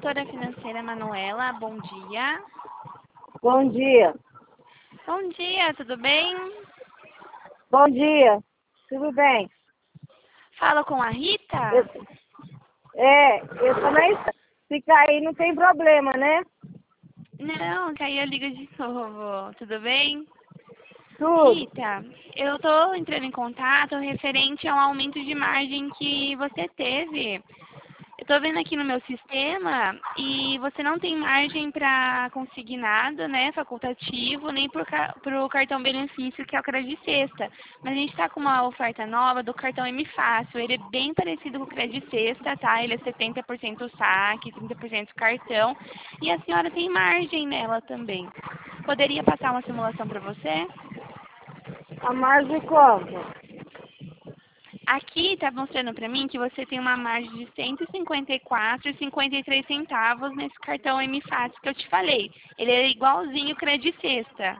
consultora financeira Manuela, bom dia. Bom dia. Bom dia, tudo bem? Bom dia. Tudo bem? Falo com a Rita? Eu também. Se cair não tem problema, né? Não, que aí eu ligo de novo. Tudo bem? Tudo. Rita, eu estou entrando em contato referente ao aumento de margem que você teve. Eu estou vendo aqui no meu sistema e você não tem margem para consignado, né, facultativo, nem para o cartão benefício, que é o Crédito Sexta. Mas a gente está com uma oferta nova do cartão M Fácil. Ele é bem parecido com o Crédito Sexta, tá? Ele é 70% saque, 30% cartão. E a senhora tem margem nela também. Poderia passar uma simulação para você? A margem quanto? Aqui está mostrando para mim que você tem uma margem de R$ 154,53 centavos nesse cartão M Fácil que eu te falei. Ele é igualzinho o Crédito Sexta.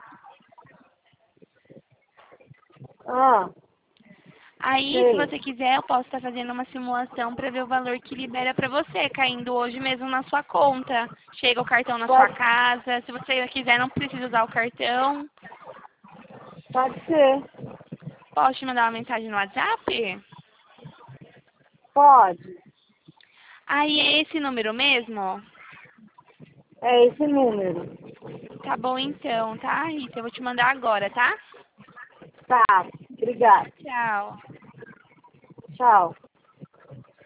Ah, Aí, se sei. você quiser, eu posso estar fazendo uma simulação para ver o valor que libera para você, caindo hoje mesmo na sua conta. Chega o cartão na sua Pode, casa. Se você quiser, não precisa usar o cartão. pode ser. Posso te mandar uma mensagem no WhatsApp? Pode. Aí, é esse número mesmo? É esse número. Tá bom então, tá, Rita? Eu vou te mandar agora, tá? Tá. Obrigada. Tchau. Tchau.